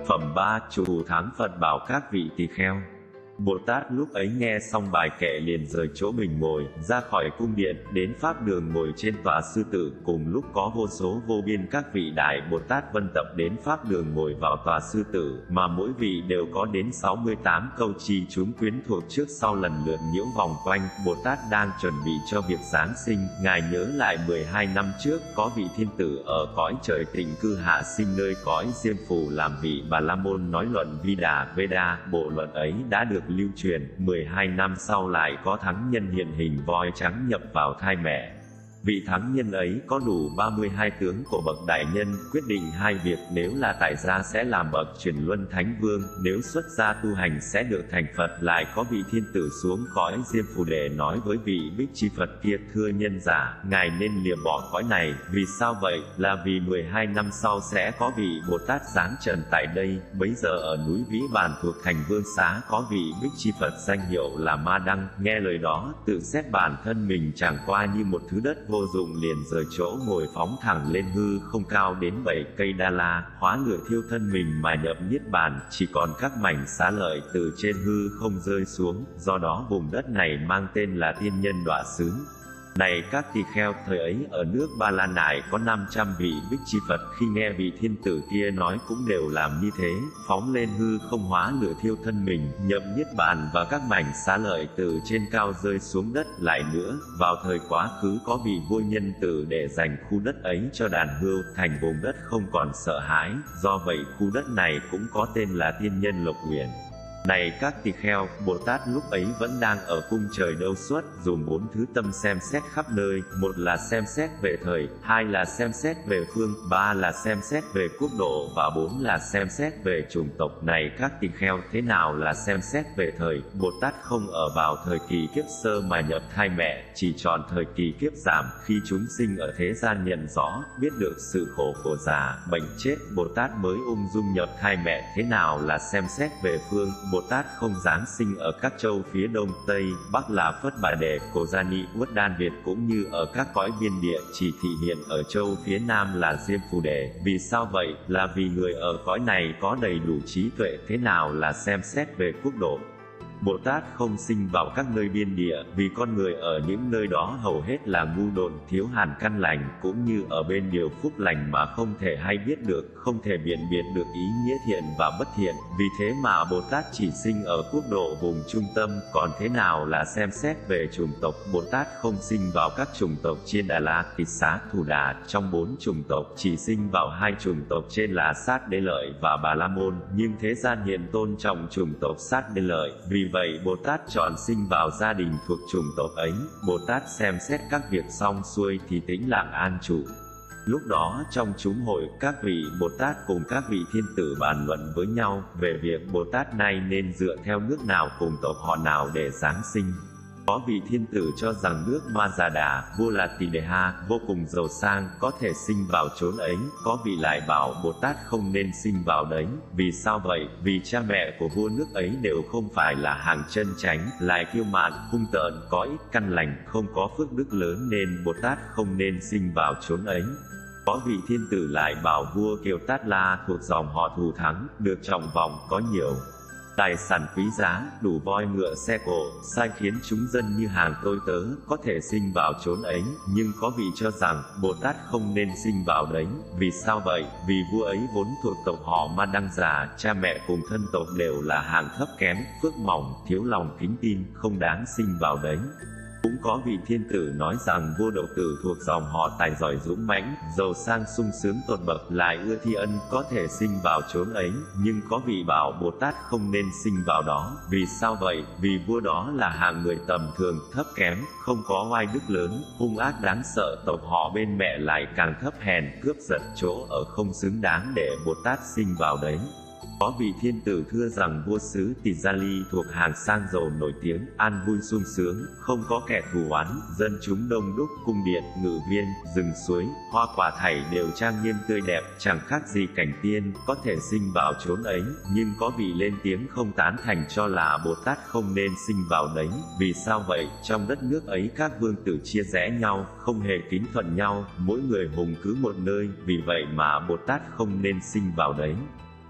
Phẩm 3. Chủ thắng Phật bảo các vị tỳ kheo. Bồ Tát lúc ấy nghe xong bài kệ liền rời chỗ mình ngồi, ra khỏi cung điện, đến Pháp đường ngồi trên tòa sư tử, cùng lúc có vô số vô biên các vị Đại Bồ Tát vân tập đến Pháp đường ngồi vào tòa sư tử, mà mỗi vị đều có đến 68 câu chi chúng quyến thuộc trước sau lần lượt nhiễu vòng quanh. Bồ Tát đang chuẩn bị cho việc Giáng sinh, Ngài nhớ lại 12 năm trước, có vị thiên tử ở cõi trời Tịnh cư hạ sinh nơi cõi Diêm Phù làm vị Bà La Môn nói luận Veda, bộ luận ấy đã được lưu truyền. 12 năm sau lại có thắng nhân hiện hình voi trắng nhập vào thai mẹ. Vị thắng nhân ấy có đủ 32 tướng của bậc đại nhân, quyết định hai việc: nếu là tại gia sẽ làm bậc chuyển luân thánh vương, nếu xuất gia tu hành sẽ được thành Phật. Lại có vị thiên tử xuống cõi Diêm Phù để nói với vị Bích Chi Phật kia: thưa nhân giả, ngài nên lìa bỏ cõi này. Vì sao vậy? Là vì 12 năm sau sẽ có vị Bồ Tát giáng trần tại đây. Bấy giờ ở núi Vĩ Bàn thuộc thành Vương Xá có vị Bích Chi Phật danh hiệu là Ma Đăng. Nghe lời đó, tự xét bản thân mình chẳng qua như một thứ đất vô dụng, liền rời chỗ ngồi phóng thẳng lên hư không cao đến 7 cây Đa La, hóa lửa thiêu thân mình mà nhập niết bàn, chỉ còn các mảnh xá lợi từ trên hư không rơi xuống. Do đó vùng đất này mang tên là Thiên Nhân Đọa Xứ. Này các tỳ kheo, thời ấy ở nước Ba La Nại có 500 vị Bích Chi Phật, khi nghe vị thiên tử kia nói cũng đều làm như thế, phóng lên hư không hóa lửa thiêu thân mình, nhập niết bàn, và các mảnh xá lợi từ trên cao rơi xuống đất. Lại nữa, vào thời quá khứ có vị vua nhân tử để dành khu đất ấy cho đàn hươu, thành vùng đất không còn sợ hãi, do vậy khu đất này cũng có tên là Thiên Nhân Lộc Uyển. Này các tỳ kheo, Bồ Tát lúc ấy vẫn đang ở cung trời đâu suốt, dùng 4 thứ tâm xem xét khắp nơi: một là xem xét về thời, hai là xem xét về phương, ba là xem xét về quốc độ, và 4 là xem xét về chủng tộc. Này các tỳ kheo, thế nào là xem xét về thời? Bồ Tát không ở vào thời kỳ kiếp sơ mà nhập thai mẹ, chỉ chọn thời kỳ kiếp giảm, khi chúng sinh ở thế gian nhận rõ, biết được sự khổ của già, bệnh chết, Bồ Tát mới ung dung nhập thai mẹ. Thế nào là xem xét về phương? Bồ Tát không giáng sinh ở các châu phía đông, tây, bắc là Phất Bà Đề, Cổ Gia Ni, Uất Đan Việt, cũng như ở các cõi biên địa, chỉ thị hiện ở châu phía nam là Diêm Phù Đề. Vì sao vậy? Là vì người ở cõi này có đầy đủ trí tuệ. Thế nào là xem xét về quốc độ? Bồ Tát không sinh vào các nơi biên địa, vì con người ở những nơi đó hầu hết là ngu độn, thiếu hàn căn lành, cũng như ở bên điều phúc lành mà không thể hay biết được, không thể biện biệt được ý nghĩa thiện và bất thiện. Vì thế mà Bồ Tát chỉ sinh ở quốc độ vùng trung tâm. Còn thế nào là xem xét về chủng tộc? Bồ Tát không sinh vào các chủng tộc trên Đà La, Tịch Xá, Thủ Đà. Trong 4 chủng tộc, chỉ sinh vào 2 chủng tộc trên là Sát Đế Lợi và Bà La Môn, nhưng thế gian hiện tôn trọng chủng tộc Sát Đế Lợi. Vì vậy Bồ Tát chọn sinh vào gia đình thuộc chủng tộc ấy. Bồ Tát xem xét các việc xong xuôi thì tĩnh lặng an trụ. Lúc đó trong chúng hội, các vị Bồ Tát cùng các vị thiên tử bàn luận với nhau về việc Bồ Tát này nên dựa theo nước nào cùng tộc họ nào để giáng sinh. Có vị thiên tử cho rằng nước Ma Già Đà, vua là Tỳ Đề Ha, vô cùng giàu sang, có thể sinh vào chốn ấy. Có vị lại bảo Bồ Tát không nên sinh vào đấy. Vì sao vậy? Vì cha mẹ của vua nước ấy đều không phải là hàng chân chánh, lại kiêu mạn, hung tợn, có ít căn lành, không có phước đức lớn, nên Bồ Tát không nên sinh vào chốn ấy. Có vị thiên tử lại bảo vua Kiều Tát La thuộc dòng họ Thù Thắng, được trọng vọng, có nhiều tài sản quý giá, đủ voi ngựa xe cộ, sai khiến chúng dân như hàng tôi tớ, có thể sinh vào chốn ấy. Nhưng có vị cho rằng Bồ Tát không nên sinh vào đấy. Vì sao vậy? Vì vua ấy vốn thuộc tộc họ Ma Đăng già, cha mẹ cùng thân tộc đều là hàng thấp kém, phước mỏng, thiếu lòng kính tin, không đáng sinh vào đấy. Cũng có vị thiên tử nói rằng vua Đậu Tử thuộc dòng họ tài giỏi dũng mãnh, giàu sang sung sướng tột bậc, lại ưa thi ân, có thể sinh vào chốn ấy. Nhưng có vị bảo Bồ Tát không nên sinh vào đó. Vì sao vậy? Vì vua đó là hạng người tầm thường, thấp kém, không có oai đức lớn, hung ác đáng sợ, tộc họ bên mẹ lại càng thấp hèn, cướp giật, chỗ ở không xứng đáng để Bồ Tát sinh vào đấy. Có vị thiên tử thưa rằng vua xứ Tỳ Gia Ly thuộc hàng sang giàu nổi tiếng, an vui sung sướng, không có kẻ thù oán, dân chúng đông đúc, cung điện, ngự viên, rừng suối, hoa quả thảy đều trang nghiêm tươi đẹp, chẳng khác gì cảnh tiên, có thể sinh vào chốn ấy. Nhưng có vị lên tiếng không tán thành, cho là Bồ Tát không nên sinh vào đấy. Vì sao vậy? Trong đất nước ấy các vương tử chia rẽ nhau, không hề kính thuận nhau, mỗi người hùng cứ một nơi, vì vậy mà Bồ Tát không nên sinh vào đấy.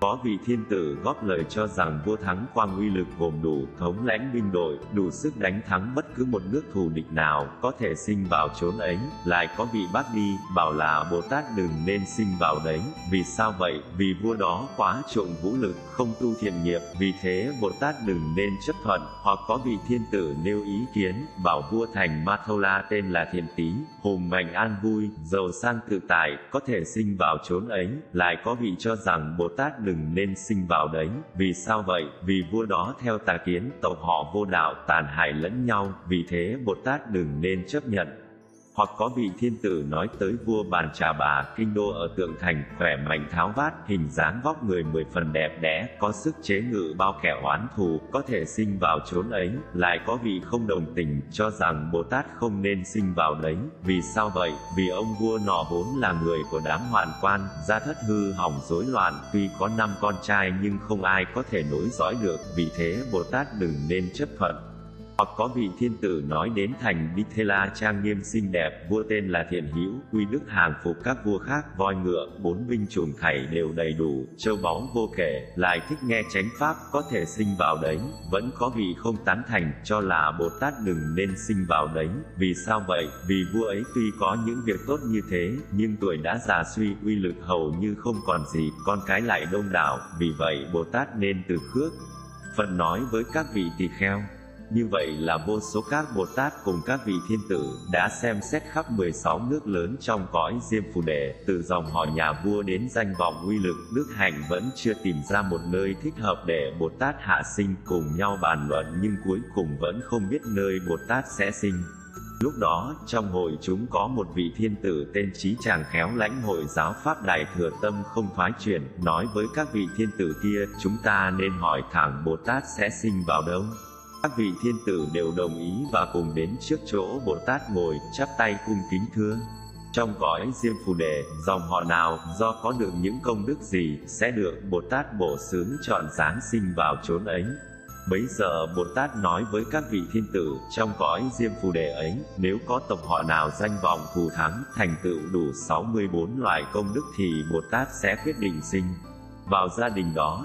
Có vị thiên tử góp lời cho rằng vua Thắng Quang uy lực gồm đủ, thống lãnh binh đội, đủ sức đánh thắng bất cứ một nước thù địch nào, có thể sinh vào chốn ấy. Lại có vị bác đi, bảo là Bồ Tát đừng nên sinh vào đấy. Vì sao vậy? Vì vua đó quá chuộng vũ lực, không tu thiện nghiệp, vì thế Bồ Tát đừng nên chấp thuận. Hoặc có vị thiên tử nêu ý kiến, bảo vua thành Mathola tên là Thiện Tý, hùng mạnh an vui, giàu sang tự tại, có thể sinh vào chốn ấy. Lại có vị cho rằng Bồ Tát đừng nên sinh vào đấy. Vì sao vậy? Vì vua đó theo tà kiến, tộc họ vô đạo, tàn hại lẫn nhau, vì thế Bồ Tát đừng nên chấp nhận. Hoặc có vị thiên tử nói tới vua Bàn Trà Bà, kinh đô ở Tượng Thành, khỏe mạnh tháo vát, hình dáng vóc người 10 phần đẹp đẽ, có sức chế ngự bao kẻ oán thù, có thể sinh vào chốn ấy. Lại có vị không đồng tình, cho rằng Bồ Tát không nên sinh vào đấy. Vì sao vậy? Vì ông vua nọ vốn là người của đám hoạn quan, gia thất hư hỏng rối loạn, tuy có 5 con trai nhưng không ai có thể nối dõi được, vì thế Bồ Tát đừng nên chấp thuận. Hoặc có vị thiên tử nói đến thành Bithela trang nghiêm xinh đẹp, vua tên là Thiện Hữu, uy đức hàng phục các vua khác, voi ngựa, 4 binh chủng khải đều đầy đủ, châu báu vô kể, lại thích nghe chánh pháp, có thể sinh vào đấy. Vẫn có vị không tán thành, cho là Bồ Tát đừng nên sinh vào đấy. Vì sao vậy? Vì vua ấy tuy có những việc tốt như thế, nhưng tuổi đã già suy, uy lực hầu như không còn gì, con cái lại đông đảo, vì vậy Bồ Tát nên từ khước. Phật nói với các vị tỳ kheo. Như vậy là vô số các Bồ Tát cùng các vị thiên tử đã xem xét khắp 16 nước lớn trong cõi Diêm Phù Đề, từ dòng họ nhà vua đến danh vọng uy lực, đức hạnh vẫn chưa tìm ra một nơi thích hợp để Bồ Tát hạ sinh, cùng nhau bàn luận nhưng cuối cùng vẫn không biết nơi Bồ Tát sẽ sinh. Lúc đó, trong hội chúng có một vị thiên tử tên Trí Tràng khéo lãnh hội giáo pháp Đại Thừa Tâm không thoái chuyển, nói với các vị thiên tử kia, chúng ta nên hỏi thẳng Bồ Tát sẽ sinh vào đâu. Các vị thiên tử đều đồng ý và cùng đến trước chỗ Bồ Tát ngồi, chắp tay cung kính thưa. Trong cõi Diêm Phù Đề, dòng họ nào, do có được những công đức gì, sẽ được Bồ Tát bổ xướng chọn giáng sinh vào chốn ấy. Bấy giờ Bồ Tát nói với các vị thiên tử, trong cõi Diêm Phù Đề ấy, nếu có tộc họ nào danh vọng thù thắng, thành tựu đủ 64 loại công đức thì Bồ Tát sẽ quyết định sinh vào gia đình đó.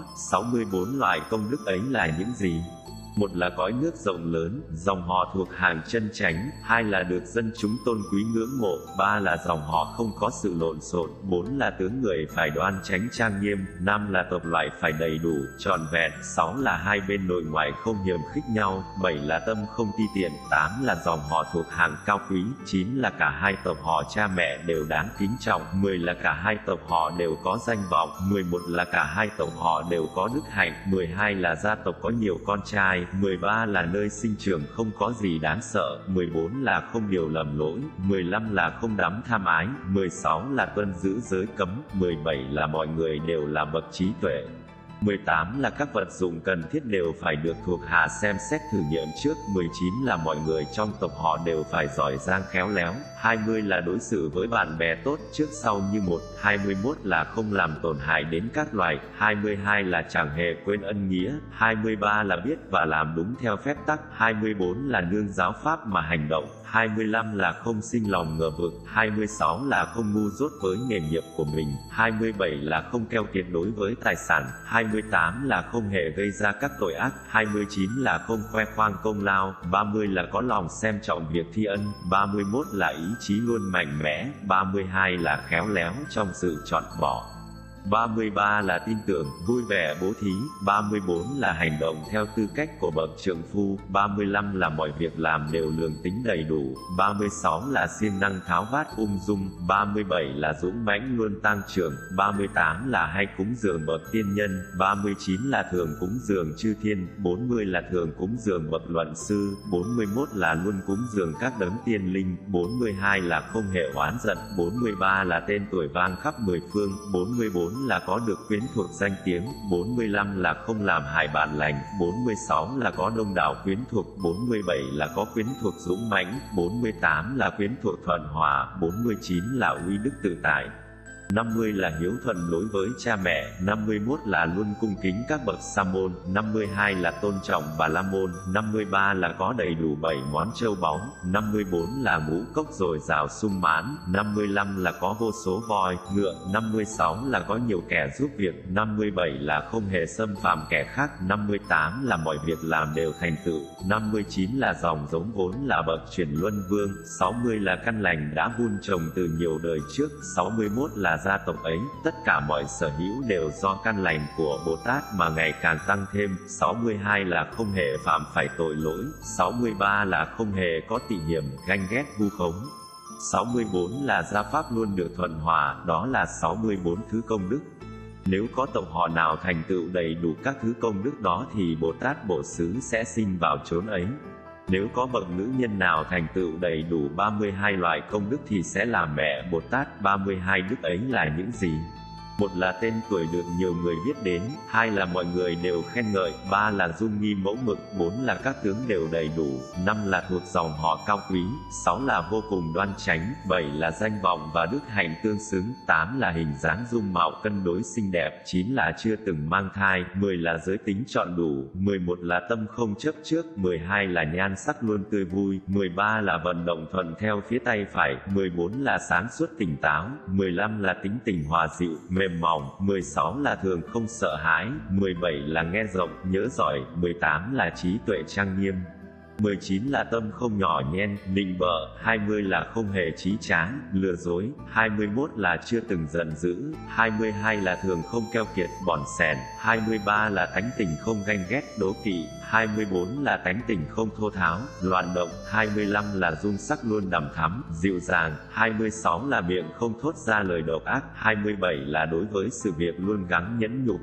64 loại công đức ấy là những gì? Một là cõi nước rộng lớn, dòng họ thuộc hàng chân chánh, 2 là được dân chúng tôn quý ngưỡng mộ, 3 là dòng họ không có sự lộn xộn, 4 là tướng người phải đoan chánh trang nghiêm, 5 là tộc loại phải đầy đủ, trọn vẹn, 6 là hai bên nội ngoại không hiềm khích nhau, 7 là tâm không ti tiện, 8 là dòng họ thuộc hàng cao quý, 9 là cả hai tộc họ cha mẹ đều đáng kính trọng, 10 là cả hai tộc họ đều có danh vọng, 11 là cả hai tộc họ đều có đức hạnh, 12 là gia tộc có nhiều con trai, 13 là nơi sinh trưởng không có gì đáng sợ, 14 là không điều lầm lỗi, 15 là không đắm tham ái, 16 là tuân giữ giới cấm, 17 là mọi người đều là bậc trí tuệ. 18 là các vật dụng cần thiết đều phải được thuộc hạ xem xét thử nghiệm trước, 19 là mọi người trong tộc họ đều phải giỏi giang khéo léo, 20 là đối xử với bạn bè tốt trước sau như một, 21 là không làm tổn hại đến các loài, 22 là chẳng hề quên ân nghĩa, 23 là biết và làm đúng theo phép tắc, 24 là nương giáo pháp mà hành động, 25 là không sinh lòng ngờ vực, 26 là không ngu dốt với nghề nghiệp của mình, 27 là không keo kiệt đối với tài sản, 28 là không hề gây ra các tội ác, 29 là không khoe khoang công lao, 30 là có lòng xem trọng việc thi ân, 31 là ý chí luôn mạnh mẽ, 32 là khéo léo trong sự chọn bỏ, 33 là tin tưởng, vui vẻ bố thí, 34 là hành động theo tư cách của bậc trượng phu, 35 là mọi việc làm đều lường tính đầy đủ, 36 là siêng năng tháo vát ung dung, 37 là dũng mãnh luôn tăng trưởng, 38 là hay cúng dường bậc tiên nhân, 39 là thường cúng dường chư thiên, 40 là thường cúng dường bậc luận sư, 41 là luôn cúng dường các đấng tiên linh, 42 là không hề oán giận, 43 là tên tuổi vang khắp 10 phương, 44 là có được quyến thuộc danh tiếng, 45 là không làm hại bạn lành, 46 là có đông đảo quyến thuộc, 47 là có quyến thuộc dũng mãnh, 48 là quyến thuộc thuận hòa, 49 là uy đức tự tại. 50 là hiếu thuận đối với cha mẹ, 51 là luôn cung kính các bậc sa môn, 52 là tôn trọng Bà La Môn, 53 là có đầy đủ 7 món châu báu, 54 là ngũ cốc dồi dào sung mãn, 55 là có vô số voi, ngựa, 56 là có nhiều kẻ giúp việc, 57 là không hề xâm phạm kẻ khác, 58 là mọi việc làm đều thành tựu, 59 là dòng giống vốn là bậc truyền luân vương, 60 là căn lành đã vun trồng từ nhiều đời trước, 61 là gia tộc ấy, tất cả mọi sở hữu đều do căn lành của Bồ Tát mà ngày càng tăng thêm, 62 là không hề phạm phải tội lỗi, 63 là không hề có tị hiểm, ganh ghét vu khống. 64 là gia pháp luôn được thuận hòa, đó là 64 thứ công đức. Nếu có tộc họ nào thành tựu đầy đủ các thứ công đức đó thì Bồ Tát Bộ Xứ sẽ sinh vào chốn ấy. Nếu có bậc nữ nhân nào thành tựu đầy đủ 32 loại công đức thì sẽ là mẹ Bồ Tát. 32 đức ấy là những gì? Một là tên tuổi được nhiều người biết đến, hai là mọi người đều khen ngợi, ba là dung nghi mẫu mực, bốn là các tướng đều đầy đủ, năm là thuộc dòng họ cao quý, sáu là vô cùng đoan chánh, bảy là danh vọng và đức hạnh tương xứng, tám là hình dáng dung mạo cân đối xinh đẹp, chín là chưa từng mang thai, 10 là giới tính chọn đủ, 11 là tâm không chấp trước, 12 là nhan sắc luôn tươi vui, 13 là vận động thuận theo phía tay phải, 14 là sáng suốt tỉnh táo, 15 là tính tình hòa dịu, mềm mỏng, 16 là thường không sợ hãi, 17 là nghe rộng, nhớ giỏi, 18 là trí tuệ trang nghiêm, 19 là tâm không nhỏ nhen, nịnh bợ, 20 là không hề trí tráng, lừa dối, 21 là chưa từng giận dữ, 22 là thường không keo kiệt, bỏn sẻn, 23 là tánh tình không ganh ghét, đố kỵ, 24 là tánh tình không thô tháo, loạn động, 25 là dung sắc luôn đằm thắm, dịu dàng, 26 là miệng không thốt ra lời độc ác, 27 là đối với sự việc luôn gắng nhẫn nhục,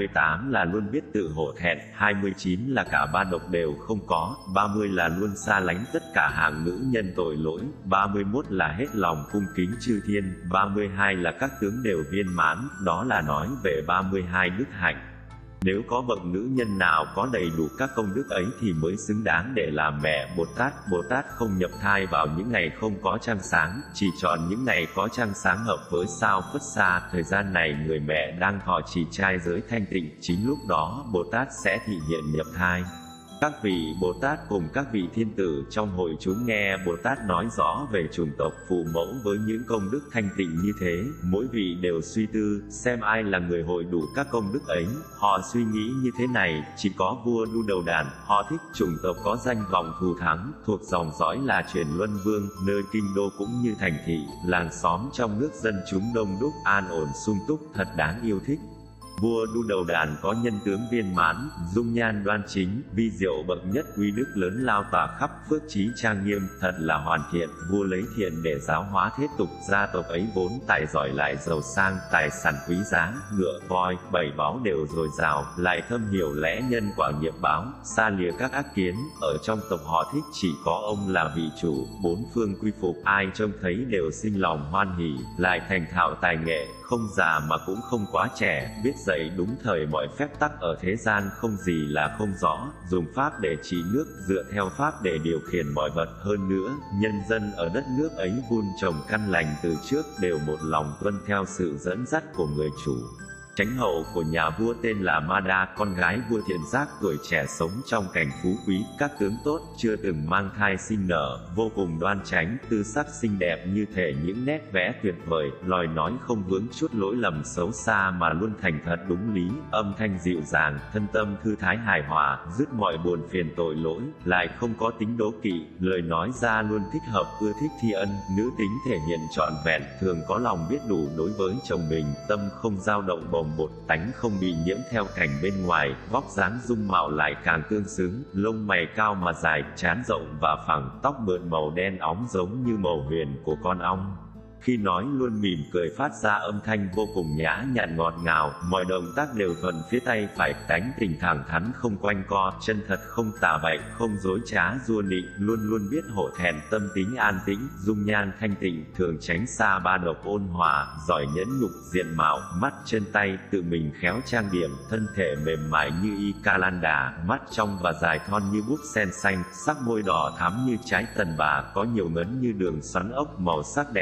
28 là luôn biết tự hổ thẹn, 29 là cả ba độc đều không có, 30 là luôn xa lánh tất cả hạng nữ nhân tội lỗi, 31 là hết lòng cung kính chư thiên, 32 là các tướng đều viên mãn, đó là nói về 32 đức hạnh. Nếu có bậc nữ nhân nào có đầy đủ các công đức ấy thì mới xứng đáng để làm mẹ Bồ Tát. Bồ Tát không nhập thai vào những ngày không có trăng sáng, chỉ chọn những ngày có trăng sáng hợp với sao Phất Sa. Thời gian này người mẹ đang thọ trì trai giới thanh tịnh, chính lúc đó Bồ Tát sẽ thị hiện nhập thai. Các vị Bồ Tát cùng các vị thiên tử trong hội chúng nghe Bồ Tát nói rõ về chủng tộc phụ mẫu với những công đức thanh tịnh như thế, mỗi vị đều suy tư, xem ai là người hội đủ các công đức ấy. Họ suy nghĩ như thế này, chỉ có vua Đu Đầu Đàn, họ thích chủng tộc có danh vọng thù thắng, thuộc dòng dõi là Truyền Luân Vương, nơi kinh đô cũng như thành thị, làng xóm trong nước dân chúng đông đúc, an ổn sung túc, thật đáng yêu thích. Vua Đu Đầu Đàn có nhân tướng viên mãn, dung nhan đoan chính, vi diệu bậc nhất, uy đức lớn lao tỏa khắp, phước trí trang nghiêm, thật là hoàn thiện. Vua lấy thiện để giáo hóa thế tục, gia tộc ấy vốn tài giỏi lại giàu sang, tài sản quý giá, ngựa, voi, bảy báu đều dồi dào, lại thâm hiểu lẽ nhân quả nghiệp báo, xa lìa các ác kiến. Ở trong tộc họ thích chỉ có ông là vị chủ, bốn phương quy phục, ai trông thấy đều sinh lòng hoan hỉ, lại thành thạo tài nghệ, không già mà cũng không quá trẻ, biết dạy đúng thời mọi phép tắc ở thế gian, không gì là không rõ, dùng pháp để trị nước, dựa theo pháp để điều khiển mọi vật. Hơn nữa, nhân dân ở đất nước ấy vun trồng căn lành từ trước, đều một lòng tuân theo sự dẫn dắt của người chủ. Chánh hậu của nhà vua tên là Ma-đa, con gái vua Thiện Giác, tuổi trẻ sống trong cảnh phú quý, các tướng tốt, chưa từng mang thai sinh nở, vô cùng đoan chánh, tư sắc xinh đẹp như thể những nét vẽ tuyệt vời, lời nói không vướng chút lỗi lầm xấu xa mà luôn thành thật đúng lý, âm thanh dịu dàng, thân tâm thư thái hài hòa, dứt mọi buồn phiền tội lỗi, lại không có tính đố kỵ, lời nói ra luôn thích hợp, ưa thích thi ân, nữ tính thể hiện trọn vẹn, thường có lòng biết đủ đối với chồng mình, tâm không dao động bồng bột, tánh không bị nhiễm theo cảnh bên ngoài, vóc dáng dung mạo lại càng tương xứng, lông mày cao mà dài, trán rộng và phẳng, tóc mượt màu đen óng giống như màu huyền của con ong. Khi nói luôn mỉm cười phát ra âm thanh vô cùng nhã nhặn ngọt ngào, mọi động tác đều thuận phía tay phải, tánh tình thẳng thắn không quanh co, chân thật không tà bậy, không dối trá dua nịnh, luôn luôn biết hổ thẹn, tâm tính an tĩnh, dung nhan thanh tịnh, thường tránh xa ba độc ôn hòa, giỏi nhẫn nhục, diện mạo, mắt chân tay, tự mình khéo trang điểm, thân thể mềm mại như y Calanda, mắt trong và dài thon như búp sen xanh, sắc môi đỏ thắm như trái tần bà, có nhiều ngấn như đường xoắn ốc, màu sắc đẹp giống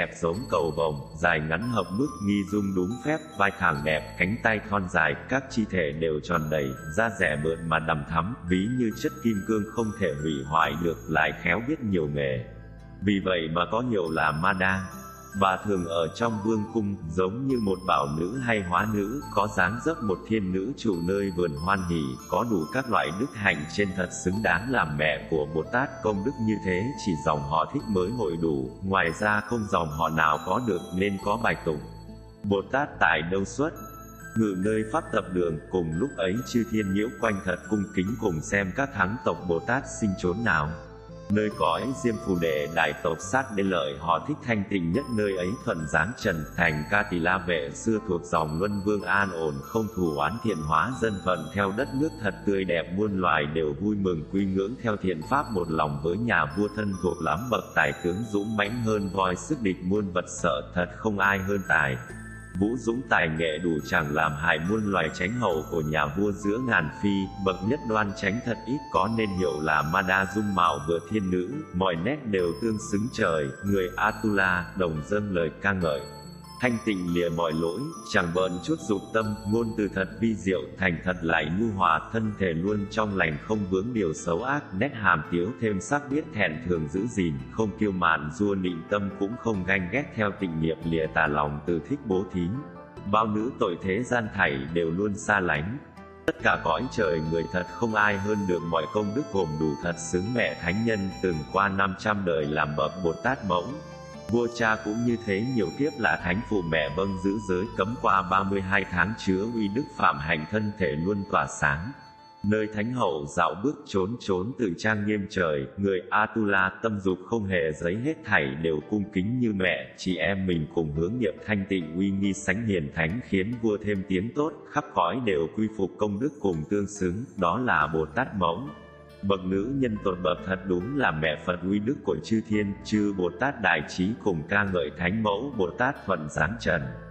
cầu vồng, dài ngắn hợp mức, nghi dung đúng phép, vai thẳng đẹp, cánh tay thon dài, các chi thể đều tròn đầy, da rẻ mượt mà đằm thắm, ví như chất kim cương không thể hủy hoại được, lại khéo biết nhiều nghề. Vì vậy mà có hiệu là Ma Đa. Bà thường ở trong vương cung, giống như một bảo nữ hay hóa nữ, có dáng dấp một thiên nữ chủ nơi vườn hoan hỷ, có đủ các loại đức hạnh trên, thật xứng đáng làm mẹ của Bồ Tát. Công đức như thế chỉ dòng họ Thích mới hội đủ, ngoài ra không dòng họ nào có được, nên có bài tụng: Bồ Tát tại đâu xuất, ngự nơi pháp tập đường. Cùng lúc ấy chư thiên nhiễu quanh thật cung kính, cùng xem các thắng tộc Bồ Tát sinh chốn nào. Nơi cõi Diêm Phù Đệ đại tộc Sát Đế Lợi họ Thích thanh tịnh nhất, nơi ấy thuận giáng trần, thành Ca Tỳ La Vệ xưa thuộc dòng Luân Vương, an ổn không thù oán, thiện hóa dân phận theo đất nước thật tươi đẹp, muôn loài đều vui mừng quy ngưỡng theo thiện pháp, một lòng với nhà vua thân thuộc lắm, bậc tài tướng dũng mãnh hơn voi, sức địch muôn vật sợ, thật không ai hơn tài. Vũ dũng tài nghệ đủ chẳng làm hại muôn loài, chánh hậu của nhà vua giữa ngàn phi, bậc nhất đoan chánh thật ít có, nên hiệu là Ma Đa. Dung mạo vừa thiên nữ, mọi nét đều tương xứng trời, người Atula, đồng dâng lời ca ngợi. Thanh tịnh lìa mọi lỗi, chẳng bợn chút dục tâm, ngôn từ thật vi diệu, thành thật lại nhu hòa, thân thể luôn trong lành không vướng điều xấu ác, nét hàm tiếu thêm sắc, biết thẹn thường giữ gìn, không kiêu mạn giua nịnh, tâm cũng không ganh ghét, theo tịnh nghiệp lìa tà lòng, từ thích bố thí. Bao nữ tội thế gian thảy đều luôn xa lánh. Tất cả cõi trời người thật không ai hơn được, mọi công đức gồm đủ, thật xứng mẹ thánh nhân, từng qua 500 đời làm bậc Bồ Tát mẫu. Vua cha cũng như thế, nhiều kiếp là thánh phụ mẹ vâng giữ giới cấm, qua 32 tháng chứa uy đức phạm hạnh, thân thể luôn tỏa sáng. Nơi thánh hậu dạo bước trốn trốn tự trang nghiêm trời, người Atula tâm dục không hề giấy, hết thảy đều cung kính như mẹ, chị em mình cùng hướng nghiệp thanh tịnh uy nghi sánh hiền thánh, khiến vua thêm tiếng tốt, khắp cõi đều quy phục công đức cùng tương xứng, đó là Bồ Tát mẫu. Bậc nữ nhân tột bậc thật đúng là mẹ Phật uy đức của chư thiên, chư Bồ Tát đại trí cùng ca ngợi thánh mẫu Bồ Tát thuận giáng trần.